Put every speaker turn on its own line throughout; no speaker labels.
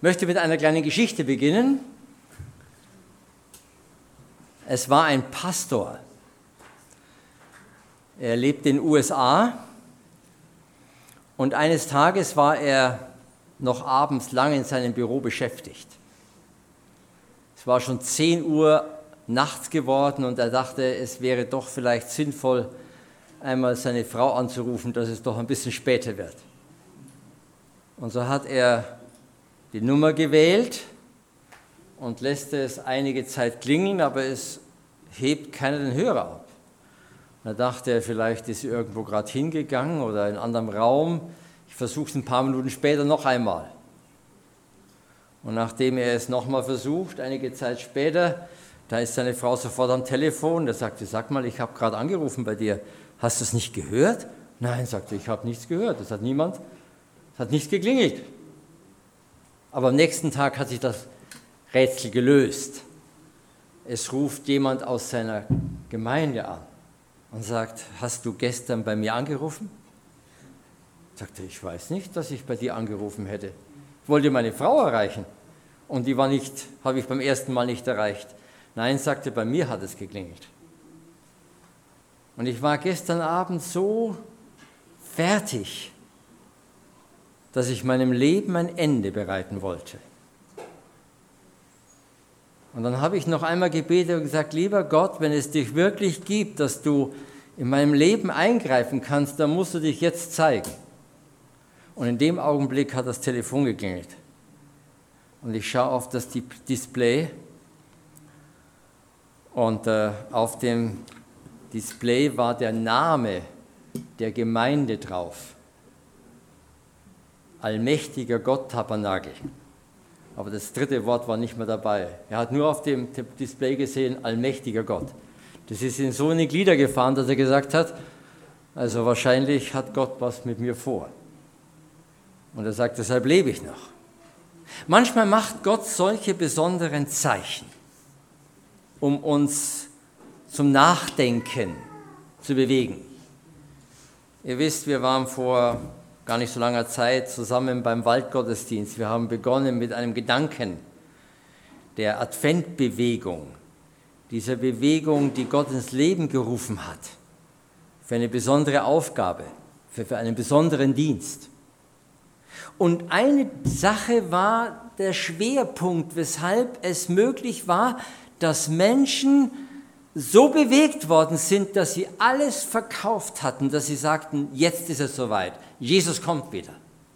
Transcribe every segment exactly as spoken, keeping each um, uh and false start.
Ich möchte mit einer kleinen Geschichte beginnen. Es war ein Pastor. Er lebte in den U S A und eines Tages war er noch abends lang in seinem Büro beschäftigt. Es war schon zehn Uhr nachts geworden und er dachte, es wäre doch vielleicht sinnvoll, einmal seine Frau anzurufen, dass es doch ein bisschen später wird. Und so hat er die Nummer gewählt und lässt es einige Zeit klingeln, aber es hebt keiner den Hörer ab. Da dachte er, vielleicht ist sie irgendwo gerade hingegangen oder in einem anderen Raum. Ich versuche es ein paar Minuten später noch einmal. Und nachdem er es nochmal versucht, einige Zeit später, da ist seine Frau sofort am Telefon. Da sagte, sag mal, ich habe gerade angerufen bei dir. Hast du es nicht gehört? Nein, sagte ich, habe nichts gehört. Das hat niemand, es hat nichts geklingelt. Aber am nächsten Tag hat sich das Rätsel gelöst. Es ruft jemand aus seiner Gemeinde an und sagt, hast du gestern bei mir angerufen? Sagte, ich weiß nicht, dass ich bei dir angerufen hätte. Ich wollte meine Frau erreichen und die war nicht, habe ich beim ersten Mal nicht erreicht. Nein, sagte, bei mir hat es geklingelt. Und ich war gestern Abend so fertig, dass ich meinem Leben ein Ende bereiten wollte. Und dann habe ich noch einmal gebetet und gesagt, lieber Gott, wenn es dich wirklich gibt, dass du in meinem Leben eingreifen kannst, dann musst du dich jetzt zeigen. Und in dem Augenblick hat das Telefon geklingelt. Und ich schaue auf das Display und äh, auf dem Display war der Name der Gemeinde drauf. Allmächtiger Gott Tabernakel. Aber das dritte Wort war nicht mehr dabei. Er hat nur auf dem Display gesehen, allmächtiger Gott. Das ist in so in die Glieder gefahren, dass er gesagt hat, also wahrscheinlich hat Gott was mit mir vor. Und er sagt, deshalb lebe ich noch. Manchmal macht Gott solche besonderen Zeichen, um uns zum Nachdenken zu bewegen. Ihr wisst, wir waren vor gar nicht so langer Zeit zusammen beim Waldgottesdienst. Wir haben begonnen mit einem Gedanken der Adventbewegung, dieser Bewegung, die Gott ins Leben gerufen hat, für eine besondere Aufgabe, für, für einen besonderen Dienst. Und eine Sache war der Schwerpunkt, weshalb es möglich war, dass Menschen so bewegt worden sind, dass sie alles verkauft hatten, dass sie sagten, jetzt ist es soweit, Jesus kommt wieder.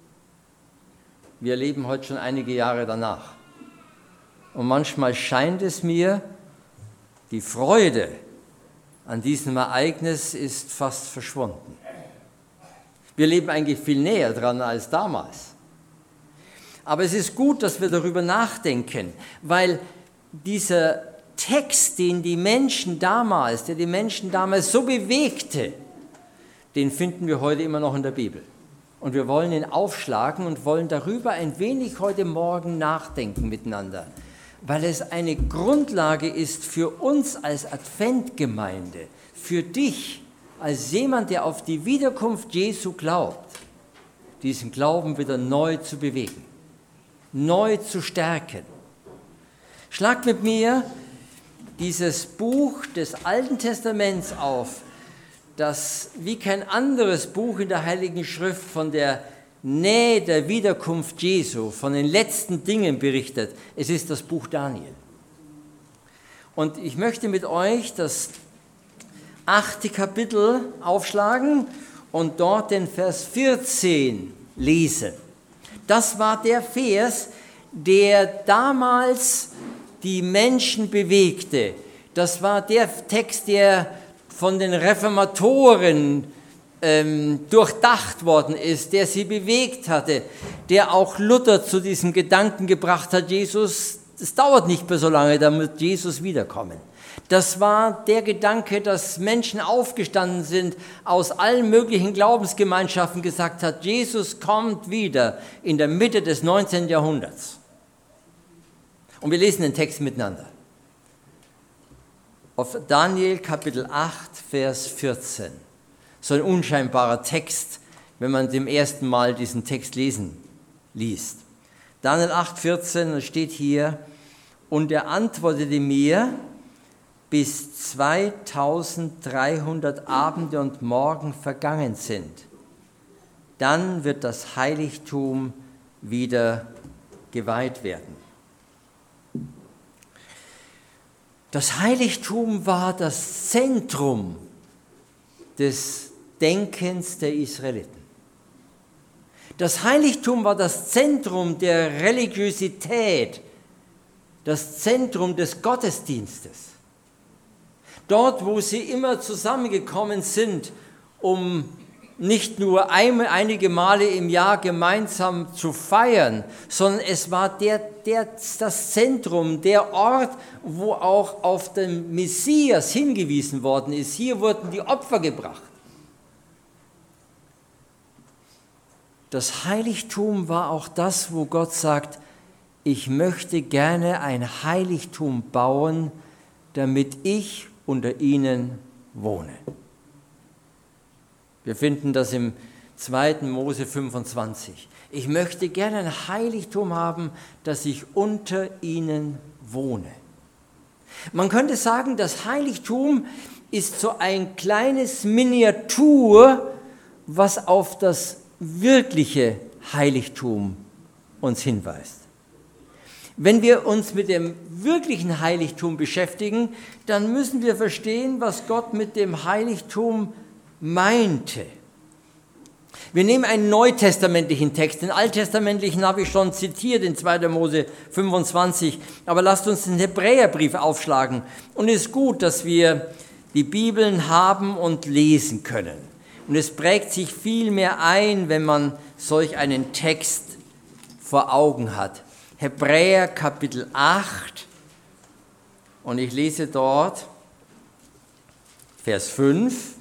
Wir leben heute schon einige Jahre danach. Und manchmal scheint es mir, die Freude an diesem Ereignis ist fast verschwunden. Wir leben eigentlich viel näher dran als damals. Aber es ist gut, dass wir darüber nachdenken, weil dieser Text, den die Menschen damals, der die Menschen damals so bewegte, den finden wir heute immer noch in der Bibel. Und wir wollen ihn aufschlagen und wollen darüber ein wenig heute Morgen nachdenken miteinander, weil es eine Grundlage ist für uns als Adventgemeinde, für dich als jemand, der auf die Wiederkunft Jesu glaubt, diesen Glauben wieder neu zu bewegen, neu zu stärken. Schlag mit mir dieses Buch des Alten Testaments auf, das wie kein anderes Buch in der Heiligen Schrift von der Nähe der Wiederkunft Jesu, von den letzten Dingen berichtet. Es ist das Buch Daniel. Und ich möchte mit euch das achte Kapitel aufschlagen und dort den Vers vierzehn lesen. Das war der Vers, der damals die Menschen bewegte. Das war der Text, der von den Reformatoren ähm, durchdacht worden ist, der sie bewegt hatte, der auch Luther zu diesem Gedanken gebracht hat, Jesus, es dauert nicht mehr so lange, damit Jesus wiederkommen. Das war der Gedanke, dass Menschen aufgestanden sind, aus allen möglichen Glaubensgemeinschaften gesagt hat, Jesus kommt wieder in der Mitte des neunzehnten Jahrhunderts. Und wir lesen den Text miteinander. Auf Daniel Kapitel acht, Vers vierzehn. So ein unscheinbarer Text, wenn man zum ersten Mal diesen Text lesen liest. Daniel acht vierzehn, da steht hier, und er antwortete mir, bis zweitausenddreihundert Abende und Morgen vergangen sind, dann wird das Heiligtum wieder geweiht werden. Das Heiligtum war das Zentrum des Denkens der Israeliten. Das Heiligtum war das Zentrum der Religiosität, das Zentrum des Gottesdienstes. Dort, wo sie immer zusammengekommen sind, um nicht nur ein, einige Male im Jahr gemeinsam zu feiern, sondern es war der, der, das Zentrum, der Ort, wo auch auf den Messias hingewiesen worden ist. Hier wurden die Opfer gebracht. Das Heiligtum war auch das, wo Gott sagt, ich möchte gerne ein Heiligtum bauen, damit ich unter ihnen wohne. Wir finden das im zweiten Mose fünfundzwanzig. Ich möchte gerne ein Heiligtum haben, dass ich unter ihnen wohne. Man könnte sagen, das Heiligtum ist so ein kleines Miniatur, was auf das wirkliche Heiligtum uns hinweist. Wenn wir uns mit dem wirklichen Heiligtum beschäftigen, dann müssen wir verstehen, was Gott mit dem Heiligtum meinte. Wir nehmen einen neutestamentlichen Text, den alttestamentlichen habe ich schon zitiert in zweiter Mose fünfundzwanzig, aber lasst uns den Hebräerbrief aufschlagen. Und es ist gut, dass wir die Bibeln haben und lesen können. Und es prägt sich viel mehr ein, wenn man solch einen Text vor Augen hat. Hebräer Kapitel acht, und ich lese dort Vers fünf.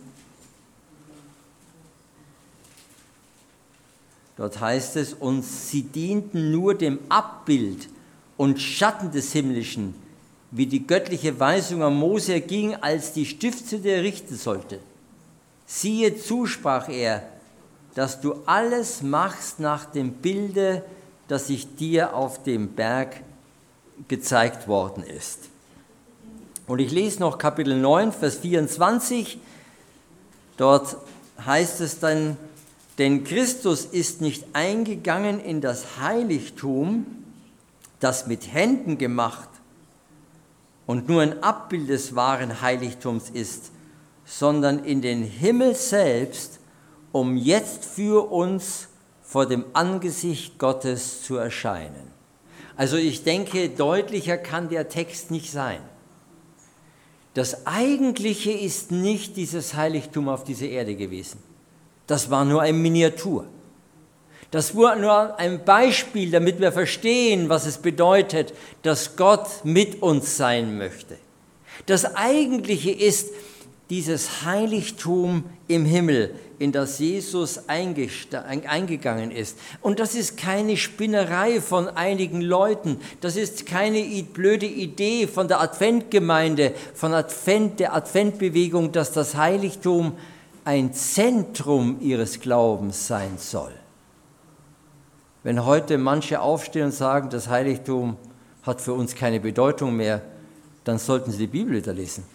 Dort heißt es, und sie dienten nur dem Abbild und Schatten des Himmlischen, wie die göttliche Weisung an Mose erging, als die Stiftshütte errichten sollte. Siehe zu, sprach er, dass du alles machst nach dem Bilde, das sich dir auf dem Berg gezeigt worden ist. Und ich lese noch Kapitel neun, Vers vierundzwanzig. Dort heißt es dann, denn Christus ist nicht eingegangen in das Heiligtum, das mit Händen gemacht und nur ein Abbild des wahren Heiligtums ist, sondern in den Himmel selbst, um jetzt für uns vor dem Angesicht Gottes zu erscheinen. Also ich denke, deutlicher kann der Text nicht sein. Das Eigentliche ist nicht dieses Heiligtum auf dieser Erde gewesen. Das war nur eine Miniatur. Das war nur ein Beispiel, damit wir verstehen, was es bedeutet, dass Gott mit uns sein möchte. Das Eigentliche ist dieses Heiligtum im Himmel, in das Jesus eingegangen ist. Und das ist keine Spinnerei von einigen Leuten. Das ist keine blöde Idee von der Adventgemeinde, von Advent, der Adventbewegung, dass das Heiligtum ein Zentrum ihres Glaubens sein soll. Wenn heute manche aufstehen und sagen, das Heiligtum hat für uns keine Bedeutung mehr, dann sollten sie die Bibel wieder lesen.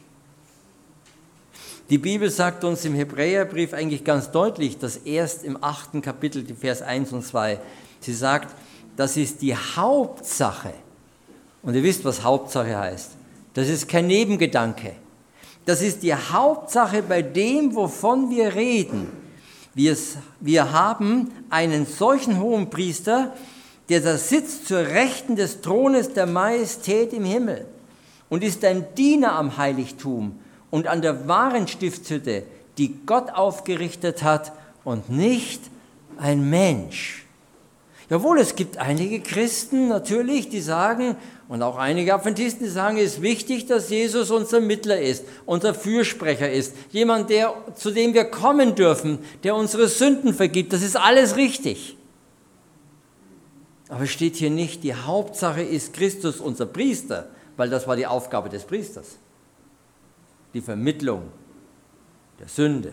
Die Bibel sagt uns im Hebräerbrief eigentlich ganz deutlich, dass erst im achten Kapitel, die Vers eins und zwei, sie sagt, das ist die Hauptsache. Und ihr wisst, was Hauptsache heißt. Das ist kein Nebengedanke. Das ist die Hauptsache bei dem, wovon wir reden. Wir, wir haben einen solchen Hohenpriester, der da sitzt zur Rechten des Thrones der Majestät im Himmel und ist ein Diener am Heiligtum und an der wahren Stiftshütte, die Gott aufgerichtet hat und nicht ein Mensch. Jawohl, es gibt einige Christen natürlich, die sagen, und auch einige Adventisten, die sagen, es ist wichtig, dass Jesus unser Mittler ist, unser Fürsprecher ist, jemand, der, zu dem wir kommen dürfen, der unsere Sünden vergibt. Das ist alles richtig. Aber es steht hier nicht, die Hauptsache ist Christus, unser Priester, weil das war die Aufgabe des Priesters. Die Vermittlung der Sünde.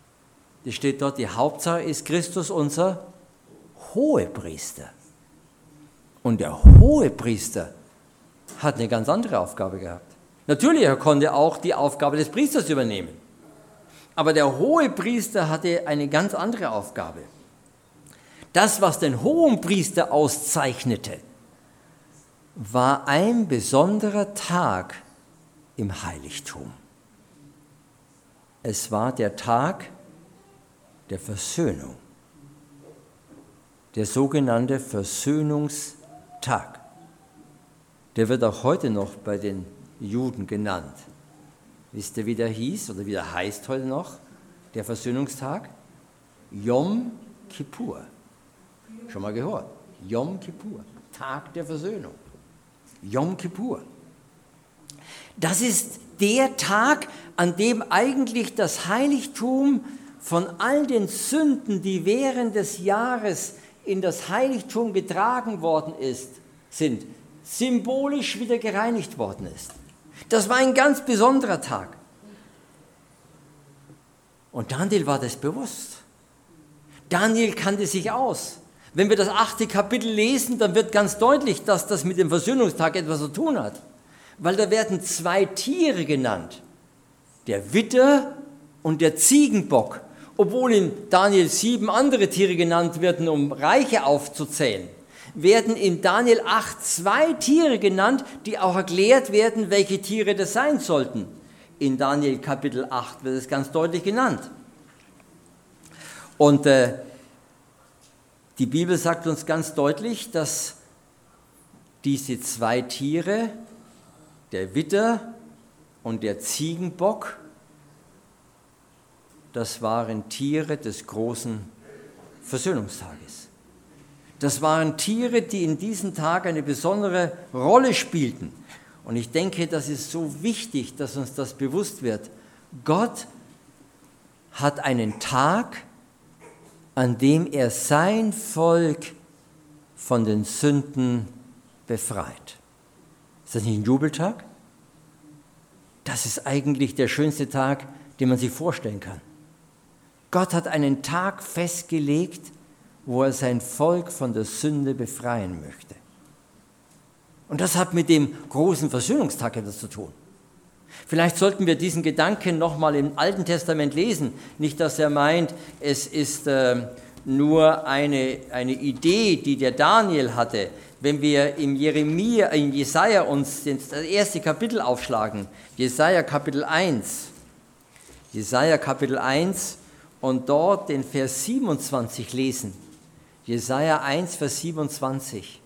Es steht dort, die Hauptsache ist Christus, unser Hohepriester. Und der Hohepriester hat eine ganz andere Aufgabe gehabt. Natürlich, er konnte auch die Aufgabe des Priesters übernehmen. Aber der Hohepriester hatte eine ganz andere Aufgabe. Das, was den Hohenpriester auszeichnete, war ein besonderer Tag im Heiligtum. Es war der Tag der Versöhnung, der sogenannte Versöhnungstag. Der wird auch heute noch bei den Juden genannt. Wisst ihr, wie der hieß oder wie der heißt heute noch, der Versöhnungstag? Yom Kippur. Schon mal gehört? Yom Kippur, Tag der Versöhnung. Yom Kippur. Das ist der Tag, an dem eigentlich das Heiligtum von all den Sünden, die während des Jahres in das Heiligtum getragen worden ist, sind, symbolisch wieder gereinigt worden ist. Das war ein ganz besonderer Tag. Und Daniel war das bewusst. Daniel kannte sich aus. Wenn wir das achte Kapitel lesen, dann wird ganz deutlich, dass das mit dem Versöhnungstag etwas zu tun hat. Weil da werden zwei Tiere genannt. Der Widder und der Ziegenbock. Obwohl in Daniel sieben andere Tiere genannt werden, um Reiche aufzuzählen, werden in Daniel acht zwei Tiere genannt, die auch erklärt werden, welche Tiere das sein sollten. In Daniel Kapitel acht wird es ganz deutlich genannt. Und äh, die Bibel sagt uns ganz deutlich, dass diese zwei Tiere, der Widder und der Ziegenbock, das waren Tiere des großen Versöhnungstages. Das waren Tiere, die in diesem Tag eine besondere Rolle spielten. Und ich denke, das ist so wichtig, dass uns das bewusst wird. Gott hat einen Tag, an dem er sein Volk von den Sünden befreit. Ist das nicht ein Jubeltag? Das ist eigentlich der schönste Tag, den man sich vorstellen kann. Gott hat einen Tag festgelegt, wo er sein Volk von der Sünde befreien möchte. Und das hat mit dem großen Versöhnungstag etwas zu tun. Vielleicht sollten wir diesen Gedanken nochmal im Alten Testament lesen. Nicht, dass er meint, es ist äh, nur eine, eine Idee, die der Daniel hatte. Wenn wir im Jeremia, in Jesaja uns das erste Kapitel aufschlagen, Jesaja Kapitel eins, Jesaja Kapitel eins und dort den Vers siebenundzwanzig lesen. Jesaja eins, Vers siebenundzwanzig.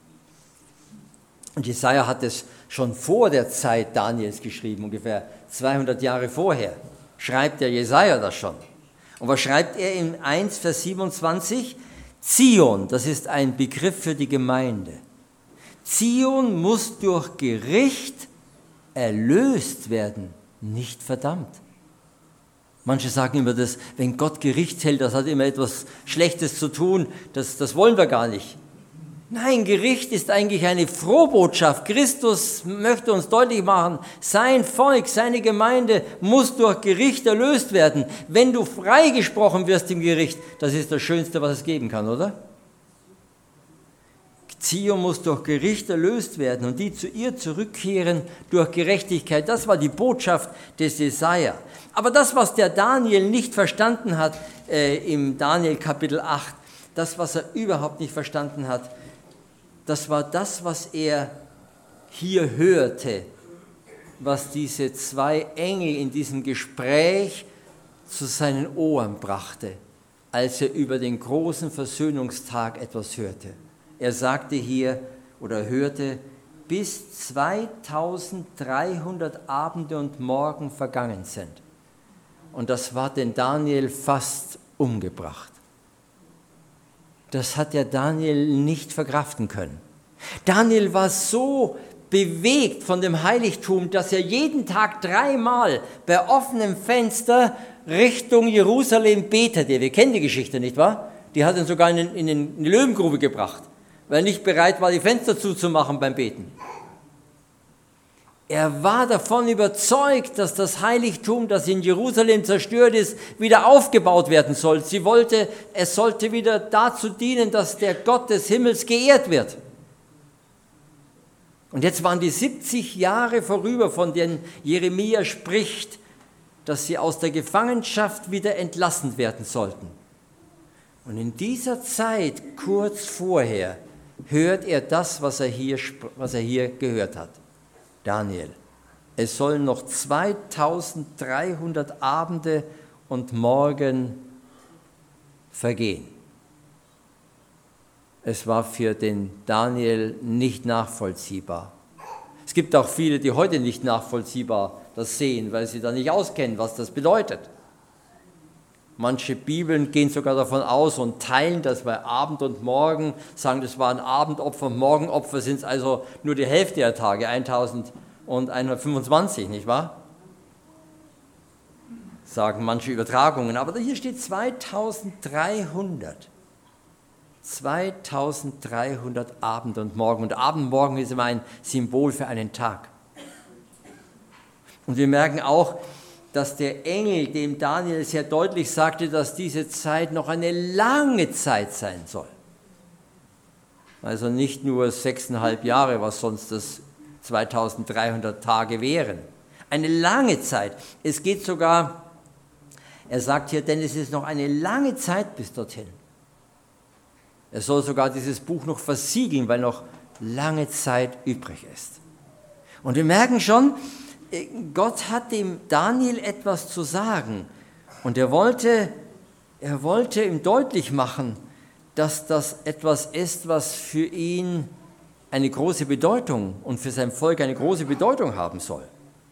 Und Jesaja hat es schon vor der Zeit Daniels geschrieben, ungefähr zweihundert Jahre vorher, schreibt der Jesaja das schon. Und was schreibt er in eins, Vers siebenundzwanzig? Zion, das ist ein Begriff für die Gemeinde. Zion muss durch Gericht erlöst werden, nicht verdammt. Manche sagen immer, dass, wenn Gott Gericht hält, das hat immer etwas Schlechtes zu tun, das, das wollen wir gar nicht. Nein, Gericht ist eigentlich eine Frohbotschaft. Christus möchte uns deutlich machen, sein Volk, seine Gemeinde muss durch Gericht erlöst werden. Wenn du freigesprochen wirst im Gericht, das ist das Schönste, was es geben kann, oder? Zion muss durch Gericht erlöst werden und die zu ihr zurückkehren durch Gerechtigkeit. Das war die Botschaft des Jesaja. Aber das, was der Daniel nicht verstanden hat, äh, im Daniel Kapitel acht, das, was er überhaupt nicht verstanden hat, das war das, was er hier hörte, was diese zwei Engel in diesem Gespräch zu seinen Ohren brachte, als er über den großen Versöhnungstag etwas hörte. Er sagte hier oder hörte, bis zweitausenddreihundert Abende und Morgen vergangen sind. Und das war den Daniel fast umgebracht. Das hat der Daniel nicht verkraften können. Daniel war so bewegt von dem Heiligtum, dass er jeden Tag dreimal bei offenem Fenster Richtung Jerusalem betete. Wir kennen die Geschichte, nicht wahr? Die hat ihn sogar in, den, in, den, in die Löwengrube gebracht, weil er nicht bereit war, die Fenster zuzumachen beim Beten. Er war davon überzeugt, dass das Heiligtum, das in Jerusalem zerstört ist, wieder aufgebaut werden soll. Sie wollte, es sollte wieder dazu dienen, dass der Gott des Himmels geehrt wird. Und jetzt waren die siebzig Jahre vorüber, von denen Jeremia spricht, dass sie aus der Gefangenschaft wieder entlassen werden sollten. Und in dieser Zeit, kurz vorher, hört er das, was er hier, was er hier gehört hat. Daniel, es sollen noch zweitausenddreihundert Abende und Morgen vergehen. Es war für den Daniel nicht nachvollziehbar. Es gibt auch viele, die heute nicht nachvollziehbar das sehen, weil sie da nicht auskennen, was das bedeutet. Manche Bibeln gehen sogar davon aus und teilen das bei Abend und Morgen, sagen, das waren Abendopfer und Morgenopfer, sind es also nur die Hälfte der Tage, eintausendeinhundertfünfundzwanzig, nicht wahr? Sagen manche Übertragungen, aber hier steht zweitausenddreihundert. zweitausenddreihundert Abend und Morgen. Und Abend und Morgen ist immer ein Symbol für einen Tag. Und wir merken auch, dass der Engel dem Daniel sehr deutlich sagte, dass diese Zeit noch eine lange Zeit sein soll. Also nicht nur sechseinhalb Jahre, was sonst das zweitausenddreihundert Tage wären. Eine lange Zeit. Es geht sogar, er sagt hier, denn es ist noch eine lange Zeit bis dorthin. Er soll sogar dieses Buch noch versiegeln, weil noch lange Zeit übrig ist. Und wir merken schon, Gott hat dem Daniel etwas zu sagen. Und er wollte, er wollte ihm deutlich machen, dass das etwas ist, was für ihn eine große Bedeutung und für sein Volk eine große Bedeutung haben soll.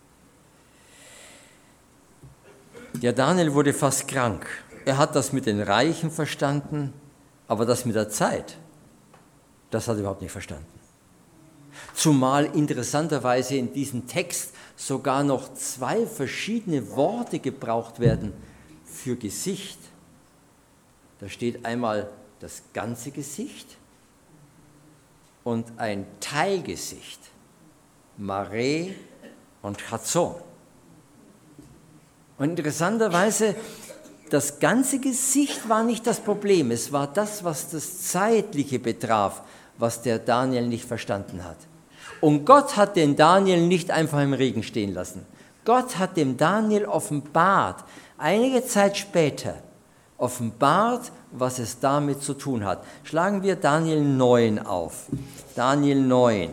Der Daniel wurde fast krank. Er hat das mit den Reichen verstanden, aber das mit der Zeit, das hat er überhaupt nicht verstanden. Zumal interessanterweise in diesem Text sogar noch zwei verschiedene Worte gebraucht werden für Gesicht. Da steht einmal das ganze Gesicht und ein Teilgesicht, Mare und Chazon. Und interessanterweise, das ganze Gesicht war nicht das Problem, es war das, was das Zeitliche betraf, was der Daniel nicht verstanden hat. Und Gott hat den Daniel nicht einfach im Regen stehen lassen. Gott hat dem Daniel offenbart, einige Zeit später, offenbart, was es damit zu tun hat. Schlagen wir Daniel neun auf. Daniel neun.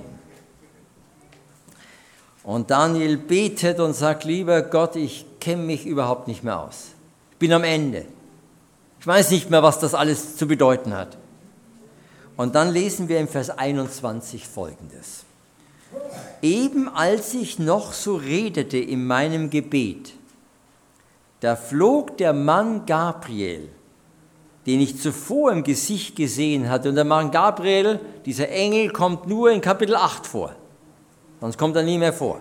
Und Daniel betet und sagt, lieber Gott, ich kenne mich überhaupt nicht mehr aus. Ich bin am Ende. Ich weiß nicht mehr, was das alles zu bedeuten hat. Und dann lesen wir im Vers einundzwanzig Folgendes. Eben als ich noch so redete in meinem Gebet, da flog der Mann Gabriel, den ich zuvor im Gesicht gesehen hatte. Und der Mann Gabriel, dieser Engel, kommt nur in Kapitel acht vor. Sonst kommt er nie mehr vor.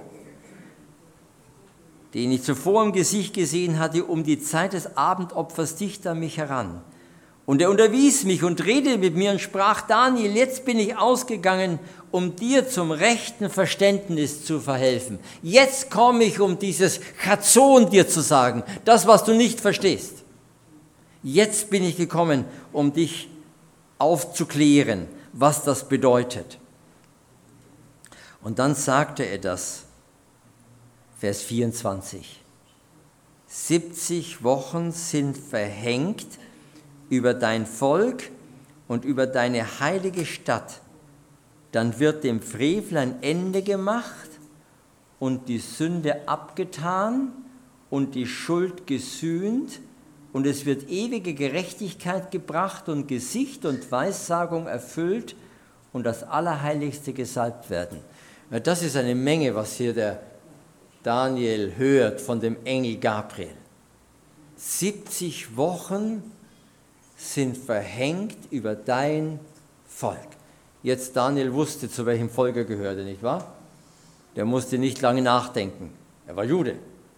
Den ich zuvor im Gesicht gesehen hatte, um die Zeit des Abendopfers dicht an mich heran. Und er unterwies mich und redete mit mir und sprach, Daniel, jetzt bin ich ausgegangen, um dir zum rechten Verständnis zu verhelfen. Jetzt komme ich, um dieses Chazon dir zu sagen, das, was du nicht verstehst. Jetzt bin ich gekommen, um dich aufzuklären, was das bedeutet. Und dann sagte er das, Vers vierundzwanzig. siebzig Wochen sind verhängt über dein Volk und über deine heilige Stadt. Dann wird dem Frevel ein Ende gemacht und die Sünde abgetan und die Schuld gesühnt und es wird ewige Gerechtigkeit gebracht und Gesicht und Weissagung erfüllt und das Allerheiligste gesalbt werden. Ja, das ist eine Menge, was hier der Daniel hört von dem Engel Gabriel. siebzig Wochen sind verhängt über dein Volk. Jetzt Daniel wusste, zu welchem Volk er gehörte, nicht wahr? Der musste nicht lange nachdenken. Er war Jude.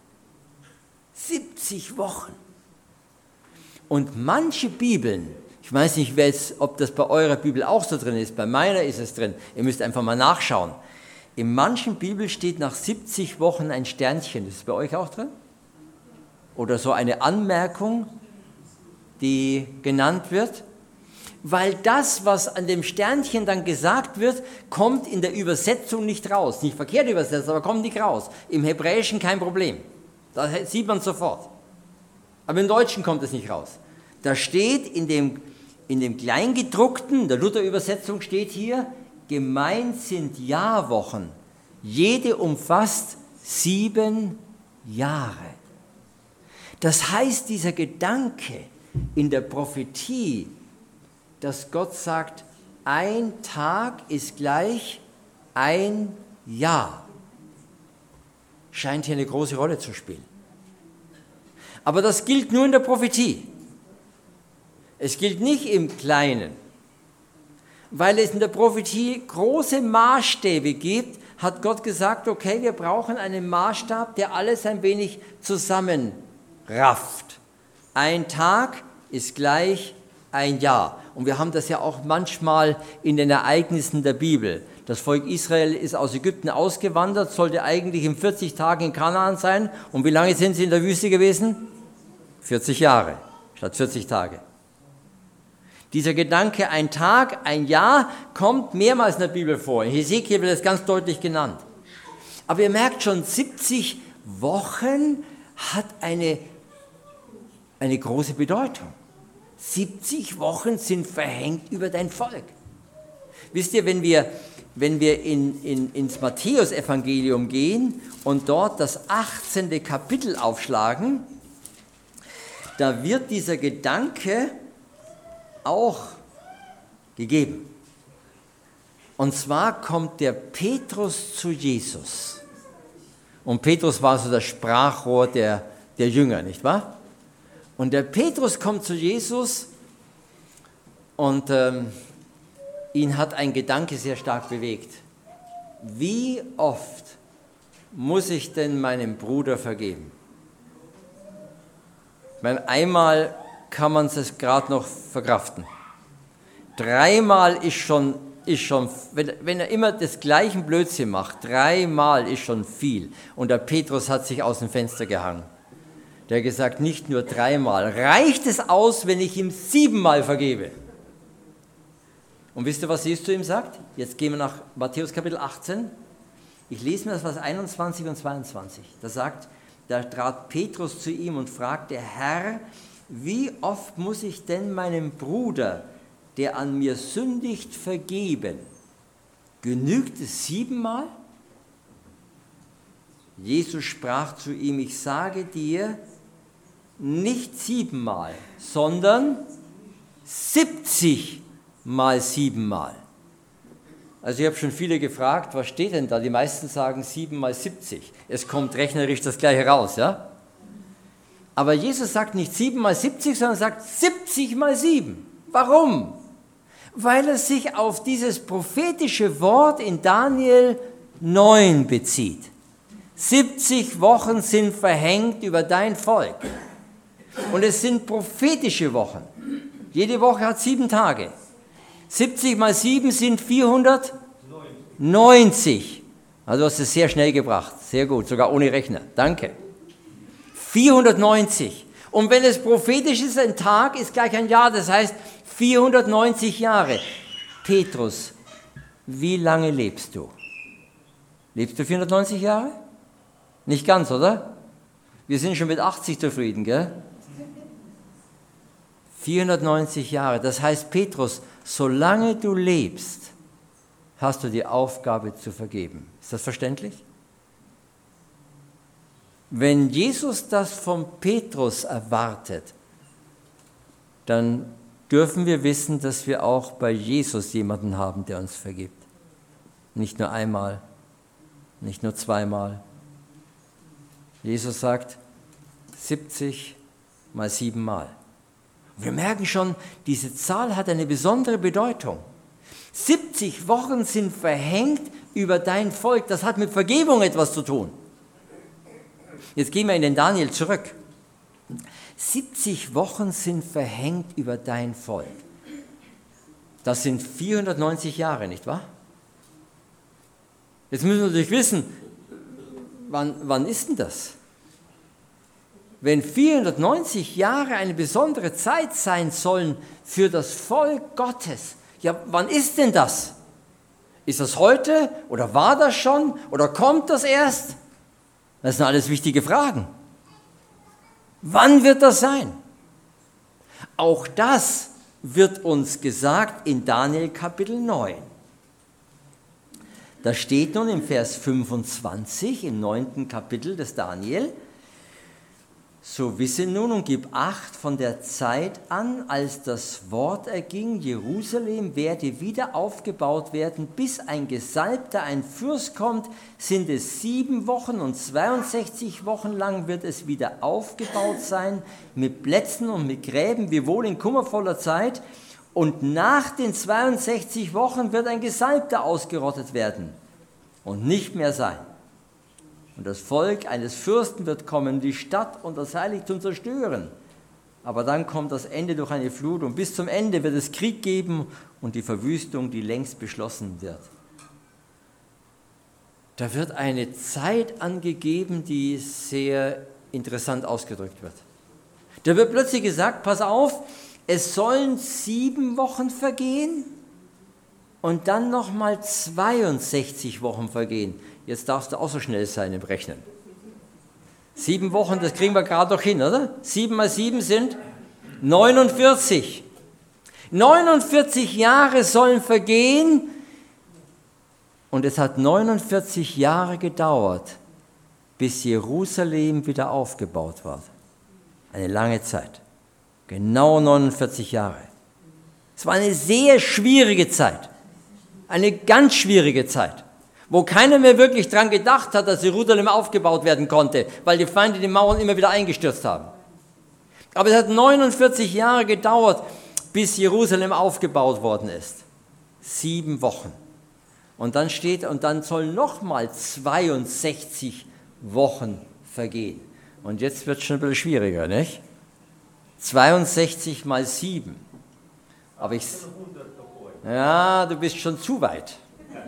siebzig Wochen. Und manche Bibeln, ich weiß nicht, ob das bei eurer Bibel auch so drin ist, bei meiner ist es drin, ihr müsst einfach mal nachschauen. In manchen Bibeln steht nach siebzig Wochen ein Sternchen. Ist es bei euch auch drin? Oder so eine Anmerkung, die genannt wird. weil das, was an dem Sternchen dann gesagt wird, kommt in der Übersetzung nicht raus. Nicht verkehrt übersetzt, aber kommt nicht raus. Im Hebräischen kein Problem. Da sieht man sofort. Aber im Deutschen kommt es nicht raus. Da steht in dem, in dem Kleingedruckten, der Luther-Übersetzung steht hier, gemeint sind Jahrwochen. Jede umfasst sieben Jahre. Das heißt, dieser Gedanke in der Prophetie, dass Gott sagt, ein Tag ist gleich ein Jahr, scheint hier eine große Rolle zu spielen. Aber das gilt nur in der Prophetie. Es gilt nicht im Kleinen. Weil es in der Prophetie große Maßstäbe gibt, hat Gott gesagt, okay, wir brauchen einen Maßstab, der alles ein wenig zusammenrafft. Ein Tag ist gleich ein Jahr. Und wir haben das ja auch manchmal in den Ereignissen der Bibel. Das Volk Israel ist aus Ägypten ausgewandert, sollte eigentlich in vierzig Tagen in Kanaan sein. Und wie lange sind sie in der Wüste gewesen? vierzig Jahre statt vierzig Tage. Dieser Gedanke, ein Tag, ein Jahr, kommt mehrmals in der Bibel vor. In Hesekiel wird es ganz deutlich genannt. Aber ihr merkt schon, siebzig Wochen hat eine, eine große Bedeutung. siebzig Wochen sind verhängt über dein Volk. Wisst ihr, wenn wir, wenn wir in, in, ins Matthäusevangelium gehen und dort das achtzehnte Kapitel aufschlagen, da wird dieser Gedanke auch gegeben. Und zwar kommt der Petrus zu Jesus. Und Petrus war so das Sprachrohr der, der Jünger, nicht wahr? Und der Petrus kommt zu Jesus und ähm, ihn hat ein Gedanke sehr stark bewegt. Wie oft muss ich denn meinem Bruder vergeben? Ich meine, einmal kann man es gerade noch verkraften. Dreimal ist schon, ist schon wenn, wenn er immer das gleiche Blödsinn macht, dreimal ist schon viel. Und der Petrus hat sich aus dem Fenster gehangen. Der hat gesagt, nicht nur dreimal, reicht es aus, wenn ich ihm siebenmal vergebe? Und wisst ihr, was Jesus zu ihm sagt? Jetzt gehen wir nach Matthäus Kapitel achtzehn. Ich lese mir das Vers einundzwanzig und zweiundzwanzig. Da sagt, da trat Petrus zu ihm und fragte, Herr, wie oft muss ich denn meinem Bruder, der an mir sündigt, vergeben? Genügt es siebenmal? Jesus sprach zu ihm, ich sage dir, nicht siebenmal, sondern siebzig mal siebenmal. Also ich habe schon viele gefragt, was steht denn da? Die meisten sagen sieben mal siebzig. Es kommt rechnerisch das gleiche raus, ja? Aber Jesus sagt nicht sieben mal siebzig, sondern sagt siebzig mal sieben. Warum? Weil er sich auf dieses prophetische Wort in Daniel neun bezieht. siebzig Wochen sind verhängt über dein Volk. Und es sind prophetische Wochen. Jede Woche hat sieben Tage. siebzig mal sieben sind vierhundertneunzig. Also du hast es sehr schnell gebracht. Sehr gut, sogar ohne Rechner. Danke. vierhundertneunzig. Und wenn es prophetisch ist, ein Tag ist gleich ein Jahr, das heißt vierhundertneunzig Jahre. Petrus, wie lange lebst du? Lebst du vierhundertneunzig Jahre? Nicht ganz, oder? Wir sind schon mit achtzig zufrieden, gell? vierhundertneunzig Jahre. Das heißt, Petrus, solange du lebst, hast du die Aufgabe zu vergeben. Ist das verständlich? Wenn Jesus das von Petrus erwartet, dann dürfen wir wissen, dass wir auch bei Jesus jemanden haben, der uns vergibt. Nicht nur einmal, nicht nur zweimal. Jesus sagt siebzig mal sieben Mal. Wir merken schon, diese Zahl hat eine besondere Bedeutung. siebzig Wochen sind verhängt über dein Volk. Das hat mit Vergebung etwas zu tun. Jetzt gehen wir in den Daniel zurück. siebzig Wochen sind verhängt über dein Volk. Das sind vierhundertneunzig Jahre, nicht wahr? Jetzt müssen wir natürlich wissen, wann, wann ist denn das? wenn vierhundertneunzig Jahre eine besondere Zeit sein sollen für das Volk Gottes, ja, wann ist denn das? Ist das heute oder war das schon oder kommt das erst? Das sind alles wichtige Fragen. Wann wird das sein? Auch das wird uns gesagt in Daniel Kapitel neun. Da steht nun im Vers fünfundzwanzig, im neunten Kapitel des Daniel: So wisse nun und gib Acht von der Zeit an, als das Wort erging, Jerusalem werde wieder aufgebaut werden, bis ein Gesalbter, ein Fürst kommt, sind es sieben Wochen und zweiundsechzig Wochen lang wird es wieder aufgebaut sein, mit Plätzen und mit Gräben, wiewohl in kummervoller Zeit. Und nach den zweiundsechzig Wochen wird ein Gesalbter ausgerottet werden und nicht mehr sein. Und das Volk eines Fürsten wird kommen, die Stadt und das Heiligtum zerstören. Aber dann kommt das Ende durch eine Flut und bis zum Ende wird es Krieg geben und die Verwüstung, die längst beschlossen wird. Da wird eine Zeit angegeben, die sehr interessant ausgedrückt wird. Da wird plötzlich gesagt, pass auf, es sollen sieben Wochen vergehen und dann nochmal zweiundsechzig Wochen vergehen. Jetzt darfst du auch so schnell sein im Rechnen. Sieben Wochen, das kriegen wir gerade noch hin, oder? Sieben mal sieben sind neunundvierzig. neunundvierzig Jahre sollen vergehen und es hat neunundvierzig Jahre gedauert, bis Jerusalem wieder aufgebaut war. Eine lange Zeit. Genau neunundvierzig Jahre. Es war eine sehr schwierige Zeit. Eine ganz schwierige Zeit, wo keiner mehr wirklich dran gedacht hat, dass Jerusalem aufgebaut werden konnte, weil die Feinde die Mauern immer wieder eingestürzt haben. Aber es hat neunundvierzig Jahre gedauert, bis Jerusalem aufgebaut worden ist. Sieben Wochen. Und dann steht, und dann sollen nochmal zweiundsechzig Wochen vergehen. Und jetzt wird es schon ein bisschen schwieriger, nicht? zweiundsechzig mal sieben. Aber ich, ja, du bist schon zu weit.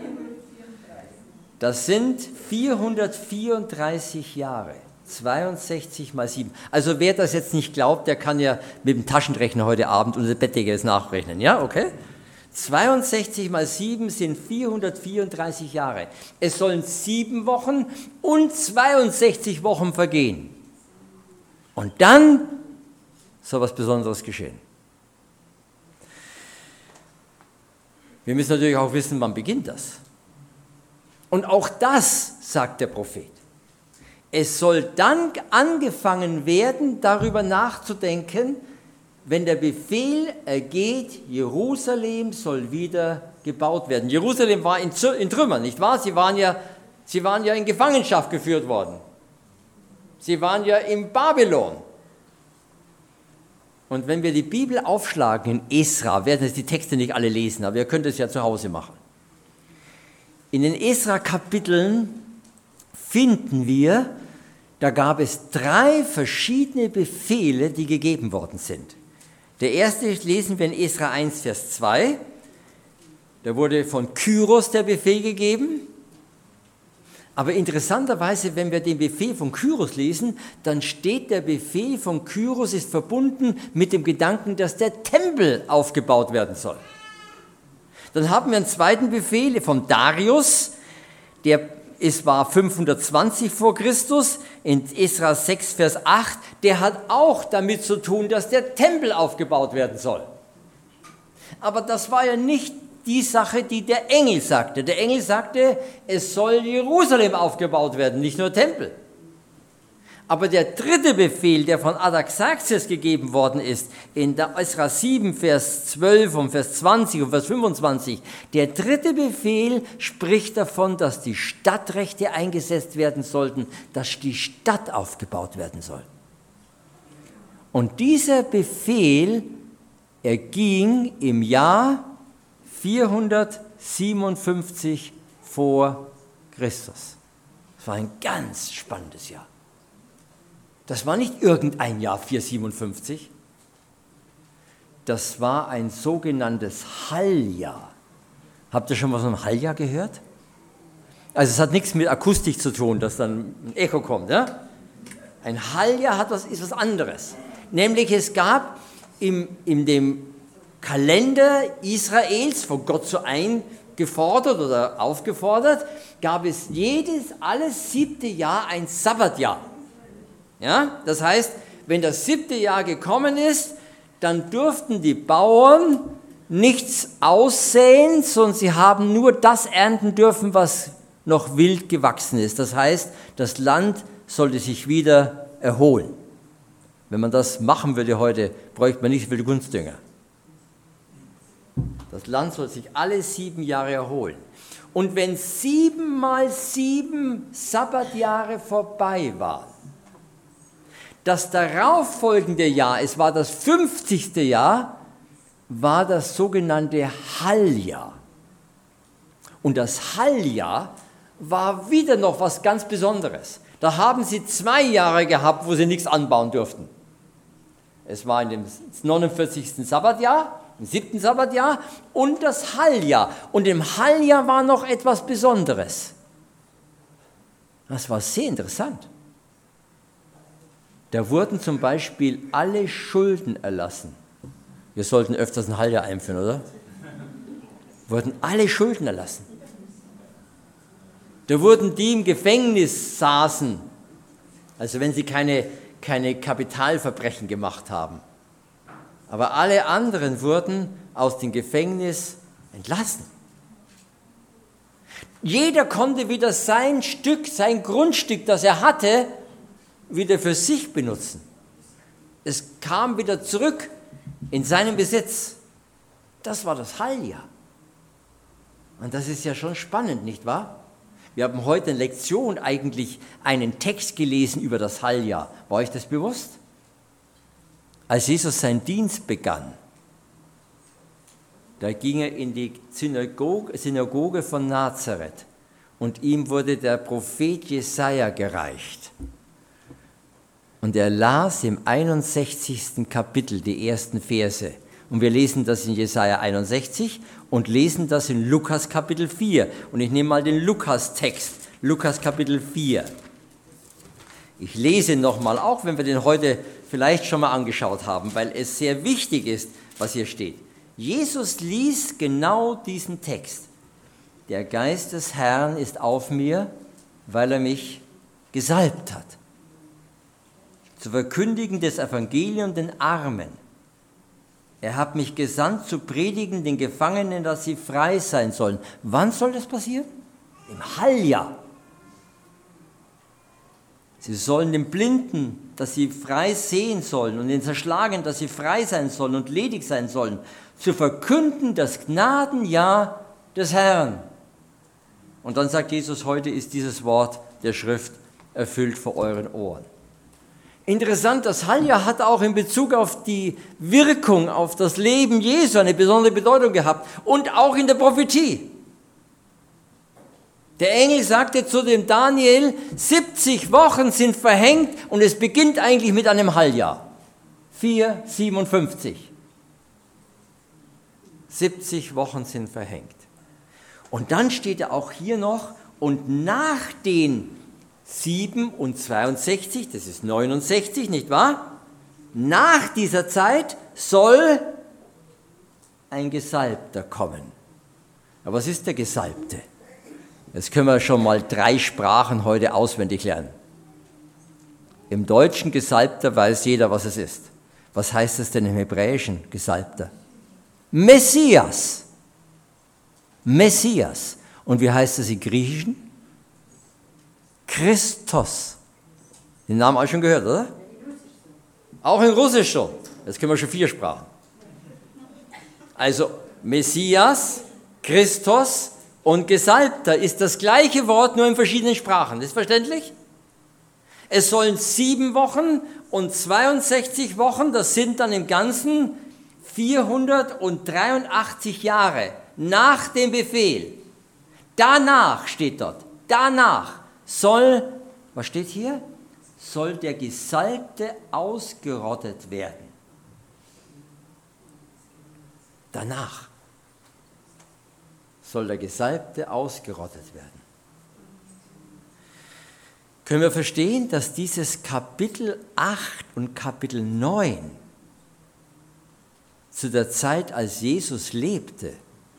Das sind vierhundertvierunddreißig Jahre. zweiundsechzig mal sieben. Also wer das jetzt nicht glaubt, der kann ja mit dem Taschenrechner heute Abend unter der Bettdecke das nachrechnen. Ja, okay? zweiundsechzig mal sieben sind vierhundertvierunddreißig Jahre. Es sollen sieben Wochen und zweiundsechzig Wochen vergehen. Und dann soll was Besonderes geschehen. Wir müssen natürlich auch wissen, wann beginnt das. Und auch das sagt der Prophet. Es soll dann angefangen werden, darüber nachzudenken, wenn der Befehl ergeht, Jerusalem soll wieder gebaut werden. Jerusalem war in Trümmern, nicht wahr? Sie waren ja, sie waren ja in Gefangenschaft geführt worden. Sie waren ja in Babylon. Und wenn wir die Bibel aufschlagen in Esra, werden jetzt die Texte nicht alle lesen, aber ihr könnt es ja zu Hause machen. In den Esra-Kapiteln finden wir, da gab es drei verschiedene Befehle, die gegeben worden sind. Der erste lesen wir in Esra eins, Vers zwei. Da wurde von Kyros der Befehl gegeben. Aber interessanterweise, wenn wir den Befehl von Kyros lesen, dann steht der Befehl von Kyros ist verbunden mit dem Gedanken, dass der Tempel aufgebaut werden soll. Dann haben wir einen zweiten Befehl von Darius, der es war fünfhundertzwanzig vor Christus, in Esra sechs, Vers acht, der hat auch damit zu tun, dass der Tempel aufgebaut werden soll. Aber das war ja nicht die Sache, die der Engel sagte. Der Engel sagte, es soll Jerusalem aufgebaut werden, nicht nur Tempel. Aber der dritte Befehl, der von Artaxerxes gegeben worden ist, in der Esra sieben, Vers zwölf und Vers zwanzig und Vers fünfundzwanzig, der dritte Befehl spricht davon, dass die Stadtrechte eingesetzt werden sollten, dass die Stadt aufgebaut werden soll. Und dieser Befehl erging im Jahr vierhundertsiebenundfünfzig vor Christus. Das war ein ganz spannendes Jahr. Das war nicht irgendein Jahr vierhundertsiebenundfünfzig, das war ein sogenanntes Halljahr. Habt ihr schon was von Halljahr gehört? Also es hat nichts mit Akustik zu tun, dass dann ein Echo kommt. Ja? Ein Halbjahr hat was, ist was anderes. Nämlich es gab im, in dem Kalender Israels, von Gott so eingefordert oder aufgefordert, gab es jedes, alles siebte Jahr ein Sabbatjahr. Ja? Das heißt, wenn das siebte Jahr gekommen ist, dann durften die Bauern nichts aussäen, sondern sie haben nur das ernten dürfen, was noch wild gewachsen ist. Das heißt, das Land sollte sich wieder erholen. Wenn man das machen würde heute, bräuchte man nicht viel Kunstdünger. Das Land soll sich alle sieben Jahre erholen. Und wenn sieben mal sieben Sabbatjahre vorbei waren, das darauffolgende Jahr, es war das fünfzigste Jahr, war das sogenannte Halljahr. Und das Halljahr war wieder noch was ganz Besonderes. Da haben sie zwei Jahre gehabt, wo sie nichts anbauen durften. Es war in dem neunundvierzigsten Sabbatjahr, im siebten Sabbatjahr und das Halljahr. Und im Halljahr war noch etwas Besonderes. Das war sehr interessant. Da wurden zum Beispiel alle Schulden erlassen. Wir sollten öfters ein Halljahr einführen, oder? Wurden alle Schulden erlassen. Da wurden die im Gefängnis saßen, also wenn sie keine, keine Kapitalverbrechen gemacht haben. Aber alle anderen wurden aus dem Gefängnis entlassen. Jeder konnte wieder sein Stück, sein Grundstück, das er hatte, wieder für sich benutzen. Es kam wieder zurück in seinen Besitz. Das war das Halljahr. Und das ist ja schon spannend, nicht wahr? Wir haben heute in Lektion eigentlich einen Text gelesen über das Halljahr. War euch das bewusst? Als Jesus seinen Dienst begann, da ging er in die Synagoge, Synagoge von Nazareth und ihm wurde der Prophet Jesaja gereicht. Und er las im einundsechzigsten Kapitel die ersten Verse. Und wir lesen das in Jesaja einundsechzig und lesen das in Lukas Kapitel vier. Und ich nehme mal den Lukas-Text, Lukas Kapitel vier. Ich lese nochmal, auch wenn wir den heute vielleicht schon mal angeschaut haben, weil es sehr wichtig ist, was hier steht. Jesus liest genau diesen Text. Der Geist des Herrn ist auf mir, weil er mich gesalbt hat. Zu verkündigen des Evangelium den Armen. Er hat mich gesandt, zu predigen den Gefangenen, dass sie frei sein sollen. Wann soll das passieren? Im Halljahr. Sie sollen den Blinden, dass sie frei sehen sollen, und den Zerschlagenen, dass sie frei sein sollen und ledig sein sollen, zu verkünden das Gnadenjahr des Herrn. Und dann sagt Jesus, heute ist dieses Wort der Schrift erfüllt vor euren Ohren. Interessant, das Halljahr hat auch in Bezug auf die Wirkung, auf das Leben Jesu eine besondere Bedeutung gehabt und auch in der Prophetie. Der Engel sagte zu dem Daniel, siebzig Wochen sind verhängt und es beginnt eigentlich mit einem Halljahr. vier siebenundfünfzig. siebzig Wochen sind verhängt. Und dann steht er auch hier noch, und nach den sieben und zweiundsechzig, das ist neunundsechzig, nicht wahr? Nach dieser Zeit soll ein Gesalbter kommen. Aber was ist der Gesalbte? Jetzt können wir schon mal drei Sprachen heute auswendig lernen. Im Deutschen Gesalbter weiß jeder, was es ist. Was heißt es denn im Hebräischen Gesalbter? Messias. Messias. Und wie heißt es im Griechischen? Christos. Den Namen auch schon gehört, oder? Auch in Russisch schon. Jetzt können wir schon vier Sprachen. Also Messias, Christos und Gesalbter ist das gleiche Wort, nur in verschiedenen Sprachen. Ist verständlich? Es sollen sieben Wochen und zweiundsechzig Wochen, das sind dann im Ganzen vierhundertdreiundachtzig Jahre nach dem Befehl. Danach steht dort, danach soll, was steht hier? Soll der Gesalbte ausgerottet werden. Danach soll der Gesalbte ausgerottet werden. können wir verstehen, dass dieses Kapitel acht und Kapitel neun zu der Zeit, als Jesus lebte,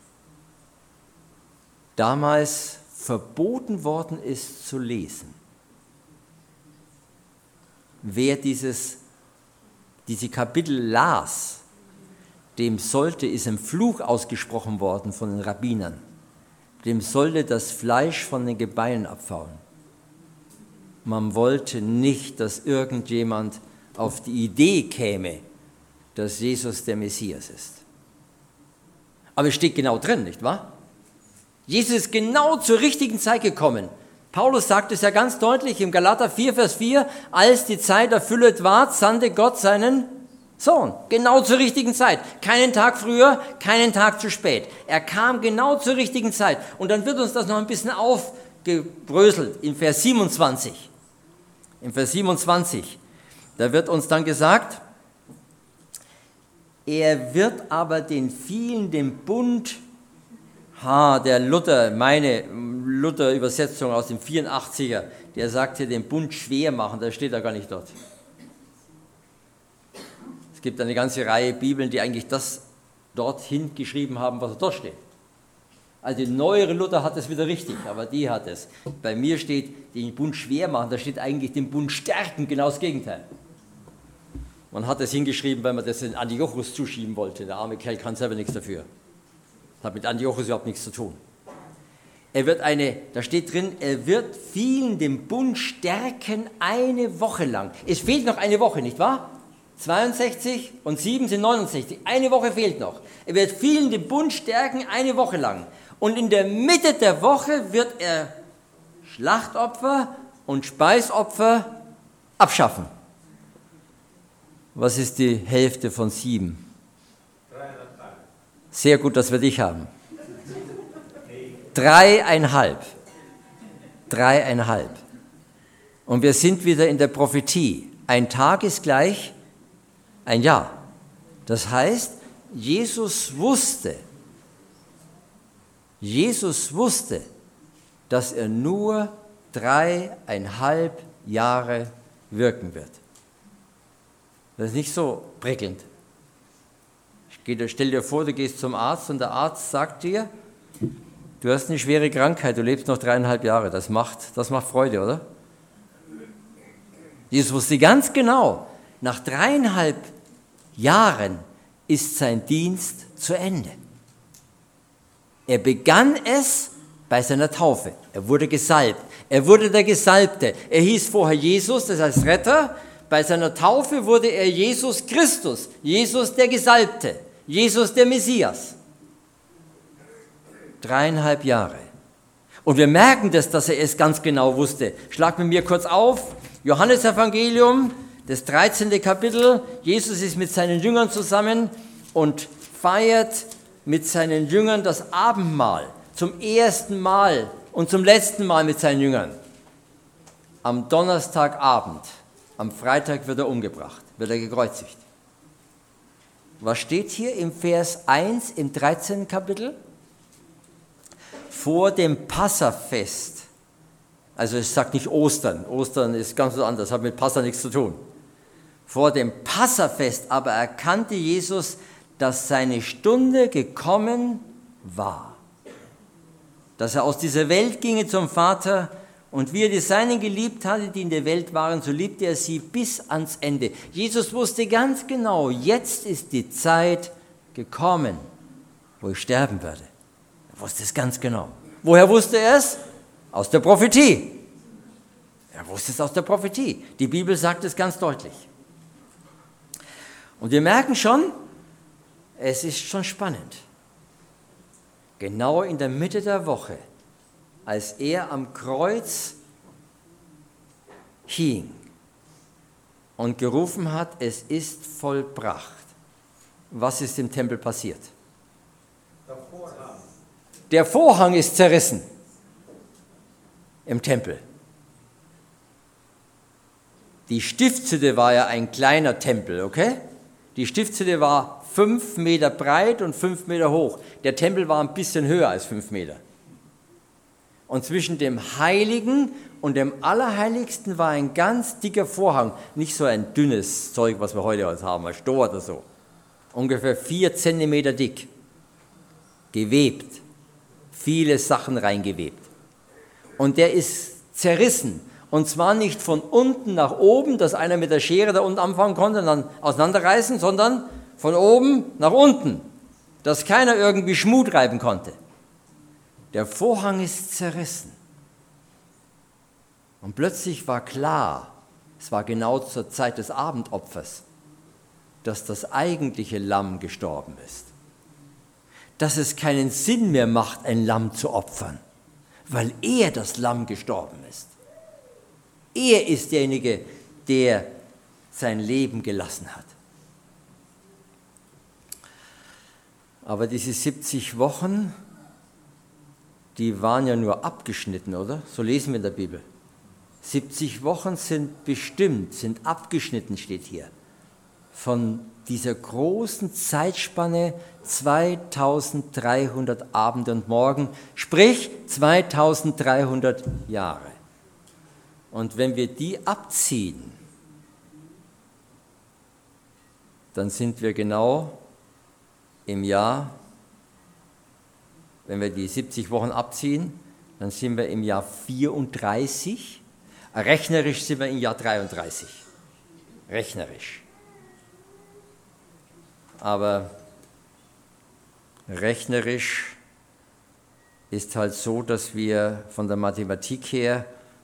damals verboten worden ist zu lesen. Wer dieses, diese Kapitel las, dem sollte, ist ein Fluch ausgesprochen worden von den Rabbinern, dem sollte das Fleisch von den Gebeinen abfallen. Man wollte nicht, dass irgendjemand auf die Idee käme, dass Jesus der Messias ist. Aber es steht genau drin, nicht wahr? Jesus ist genau zur richtigen Zeit gekommen. Paulus sagt es ja ganz deutlich im Galater vier, Vers vier, als die Zeit erfüllet ward, sandte Gott seinen Sohn. Genau zur richtigen Zeit. Keinen Tag früher, keinen Tag zu spät. Er kam genau zur richtigen Zeit. Und dann wird uns das noch ein bisschen aufgebröselt in Vers siebenundzwanzig. In Vers siebenundzwanzig, da wird uns dann gesagt, er wird aber den vielen den Bund, ha, der Luther, meine Luther-Übersetzung aus dem vierundachtziger, der sagt hier, den Bund schwer machen, das steht da gar nicht dort. Es gibt eine ganze Reihe Bibeln, die eigentlich das dorthin geschrieben haben, was dort steht. Also die neuere Luther hat es wieder richtig, aber die hat es. Bei mir steht, den Bund schwer machen, da steht eigentlich den Bund stärken, genau das Gegenteil. Man hat es hingeschrieben, weil man das in Antiochus zuschieben wollte. Der arme Kerl kann selber nichts dafür. Hat mit Antiochus überhaupt nichts zu tun. Er wird eine, da steht drin, er wird vielen den Bund stärken eine Woche lang. Es fehlt noch eine Woche, nicht wahr? zweiundsechzig und sieben sind neunundsechzig. Eine Woche fehlt noch. Er wird vielen den Bund stärken eine Woche lang. Und in der Mitte der Woche wird er Schlachtopfer und Speisopfer abschaffen. Was ist die Hälfte von sieben? Sehr gut, dass wir dich haben. Dreieinhalb. Dreieinhalb. Und wir sind wieder in der Prophetie. Ein Tag ist gleich ein Jahr. Das heißt, Jesus wusste, Jesus wusste, dass er nur dreieinhalb Jahre wirken wird. Das ist nicht so prickelnd. Stell dir vor, du gehst zum Arzt und der Arzt sagt dir, du hast eine schwere Krankheit, du lebst noch dreieinhalb Jahre. Das macht, das macht Freude, oder? Jesus wusste ganz genau, nach dreieinhalb Jahren ist sein Dienst zu Ende. Er begann es bei seiner Taufe. Er wurde gesalbt. Er wurde der Gesalbte. Er hieß vorher Jesus, das heißt Retter. Bei seiner Taufe wurde er Jesus Christus, Jesus der Gesalbte, Jesus der Messias. Dreieinhalb Jahre. Und wir merken das, dass er es ganz genau wusste. Schlag mit mir kurz auf. Johannesevangelium, das dreizehnte Kapitel. Jesus ist mit seinen Jüngern zusammen und feiert mit seinen Jüngern das Abendmahl. Zum ersten Mal und zum letzten Mal mit seinen Jüngern. Am Donnerstagabend. Am Freitag wird er umgebracht, wird er gekreuzigt. Was steht hier im Vers eins im dreizehnten Kapitel? Vor dem Passafest. Also es sagt nicht Ostern. Ostern ist ganz so anders, hat mit Passa nichts zu tun. Vor dem Passafest aber erkannte Jesus, dass seine Stunde gekommen war. Dass er aus dieser Welt ginge zum Vater. Und wie er die Seinen geliebt hatte, die in der Welt waren, so liebte er sie bis ans Ende. Jesus wusste ganz genau, jetzt ist die Zeit gekommen, wo ich sterben werde. Er wusste es ganz genau. Woher wusste er es? Aus der Prophetie. Er wusste es aus der Prophetie. Die Bibel sagt es ganz deutlich. Und wir merken schon, es ist schon spannend. Genau in der Mitte der Woche, als er am Kreuz hing und gerufen hat, es ist vollbracht. Was ist im Tempel passiert? Der Vorhang. Der Vorhang ist zerrissen im Tempel. Die Stiftshütte war ja ein kleiner Tempel, okay? Die Stiftshütte war fünf Meter breit und fünf Meter hoch. Der Tempel war ein bisschen höher als fünf Meter. Und zwischen dem Heiligen und dem Allerheiligsten war ein ganz dicker Vorhang. Nicht so ein dünnes Zeug, was wir heute haben, ein Stor oder so. Ungefähr vier Zentimeter dick. Gewebt. Viele Sachen reingewebt. Und der ist zerrissen. Und zwar nicht von unten nach oben, dass einer mit der Schere da unten anfangen konnte und dann auseinanderreißen, sondern von oben nach unten, dass keiner irgendwie Schmut reiben konnte. Der Vorhang ist zerrissen. Und plötzlich war klar, es war genau zur Zeit des Abendopfers, dass das eigentliche Lamm gestorben ist. Dass es keinen Sinn mehr macht, ein Lamm zu opfern, weil er, das Lamm, gestorben ist. Er ist derjenige, der sein Leben gelassen hat. Aber diese siebzig Wochen, die waren ja nur abgeschnitten, oder? So lesen wir in der Bibel. siebzig Wochen sind bestimmt, sind abgeschnitten, steht hier, von dieser großen Zeitspanne zweitausenddreihundert Abende und Morgen, sprich zweitausenddreihundert Jahre. Und wenn wir die abziehen, dann sind wir genau im Jahr, wenn wir die siebzig Wochen abziehen, dann sind wir im Jahr vierunddreißig. Rechnerisch sind wir im Jahr dreiunddreißig. Rechnerisch. Aber rechnerisch ist halt so, dass wir von der Mathematik her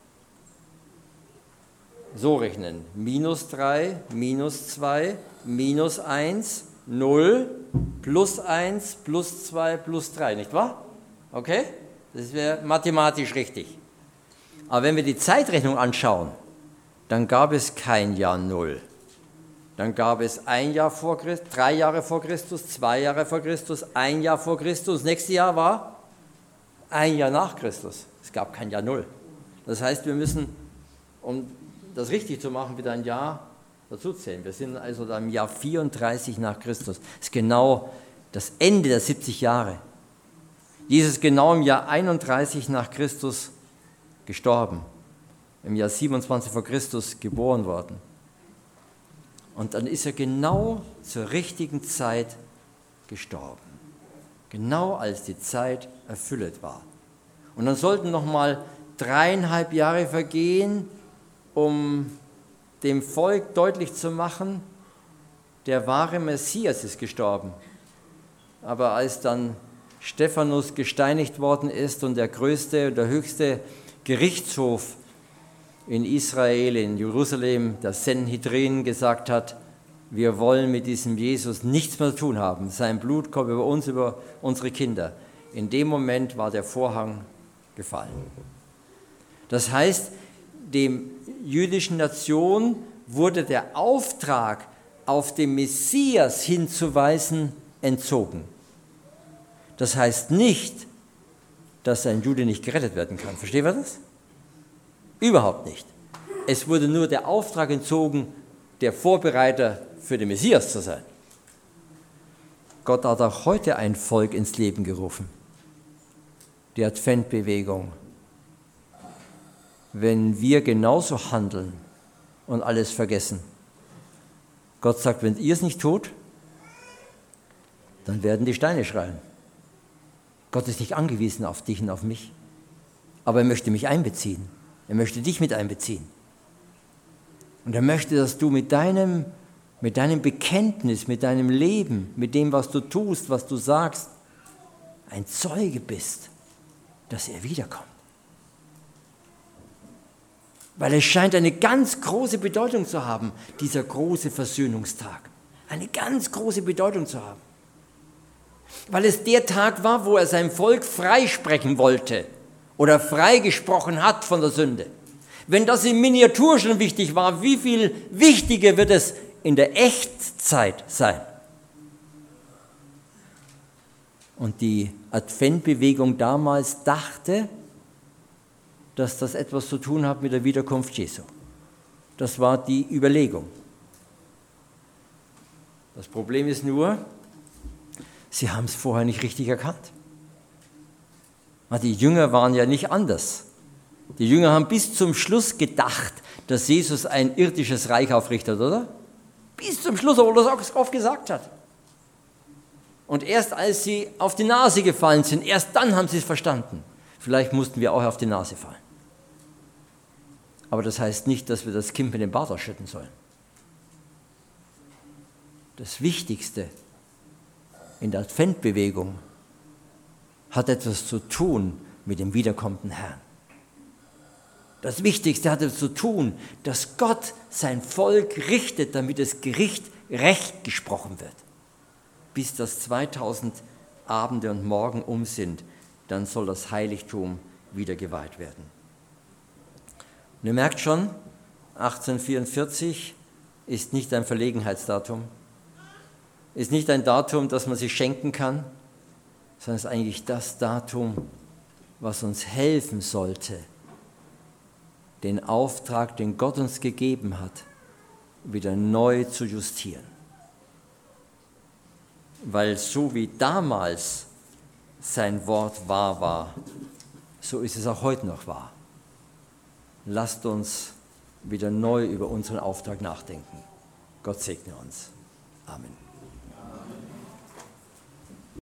so rechnen. Minus drei, minus zwei, minus eins, null, plus eins, plus zwei, plus drei, nicht wahr? Okay? Das wäre mathematisch richtig. Aber wenn wir die Zeitrechnung anschauen, dann gab es kein Jahr Null. Dann gab es ein Jahr vor Christus, drei Jahre vor Christus, zwei Jahre vor Christus, ein Jahr vor Christus. Das nächste Jahr war ein Jahr nach Christus. Es gab kein Jahr Null. Das heißt, wir müssen, um das richtig zu machen, wieder ein Jahr dazu zählen. Wir sind also da im Jahr vierunddreißig nach Christus. Das ist genau das Ende der siebzig Jahre. Jesus ist genau im Jahr einunddreißig nach Christus gestorben. Im Jahr siebenundzwanzig vor Christus geboren worden. Und dann ist er genau zur richtigen Zeit gestorben. Genau als die Zeit erfüllt war. Und dann sollten noch mal dreieinhalb Jahre vergehen, um dem Volk deutlich zu machen, der wahre Messias ist gestorben. Aber als dann Stephanus gesteinigt worden ist und der größte und der höchste Gerichtshof in Israel, in Jerusalem, der Sanhedrin, gesagt hat, wir wollen mit diesem Jesus nichts mehr zu tun haben. Sein Blut kommt über uns, über unsere Kinder. In dem Moment war der Vorhang gefallen. Das heißt, dem jüdischen Nation wurde der Auftrag, auf den Messias hinzuweisen, entzogen. Das heißt nicht, dass ein Jude nicht gerettet werden kann. Verstehen wir das? Überhaupt nicht. Es wurde nur der Auftrag entzogen, der Vorbereiter für den Messias zu sein. Gott hat auch heute ein Volk ins Leben gerufen. Die Adventbewegung. Wenn wir genauso handeln und alles vergessen, Gott sagt, wenn ihr es nicht tut, dann werden die Steine schreien. Gott ist nicht angewiesen auf dich und auf mich, aber er möchte mich einbeziehen. Er möchte dich mit einbeziehen. Und er möchte, dass du mit deinem, mit deinem Bekenntnis, mit deinem Leben, mit dem, was du tust, was du sagst, ein Zeuge bist, dass er wiederkommt. Weil es scheint eine ganz große Bedeutung zu haben, dieser große Versöhnungstag. Eine ganz große Bedeutung zu haben. Weil es der Tag war, wo er sein Volk freisprechen wollte oder freigesprochen hat von der Sünde. Wenn das in Miniatur schon wichtig war, wie viel wichtiger wird es in der Echtzeit sein? Und die Adventbewegung damals dachte, dass das etwas zu tun hat mit der Wiederkunft Jesu. Das war die Überlegung. Das Problem ist nur, sie haben es vorher nicht richtig erkannt. Die Jünger waren ja nicht anders. Die Jünger haben bis zum Schluss gedacht, dass Jesus ein irdisches Reich aufrichtet, oder? Bis zum Schluss, obwohl er das oft gesagt hat. Und erst als sie auf die Nase gefallen sind, erst dann haben sie es verstanden. Vielleicht mussten wir auch auf die Nase fallen. Aber das heißt nicht, dass wir das Kind mit dem Bart ausschütten sollen. Das Wichtigste in der Adventbewegung hat etwas zu tun mit dem wiederkommenden Herrn. Das Wichtigste hat etwas zu tun, dass Gott sein Volk richtet, damit das Gericht recht gesprochen wird. Bis das zweitausend Abende und Morgen um sind, dann soll das Heiligtum wieder geweiht werden. Und ihr merkt schon, achtzehnhundertvierundvierzig ist nicht ein Verlegenheitsdatum, ist nicht ein Datum, das man sich schenken kann, sondern ist eigentlich das Datum, was uns helfen sollte, den Auftrag, den Gott uns gegeben hat, wieder neu zu justieren. Weil so wie damals sein Wort wahr war, so ist es auch heute noch wahr. Lasst uns wieder neu über unseren Auftrag nachdenken. Gott segne uns. Amen.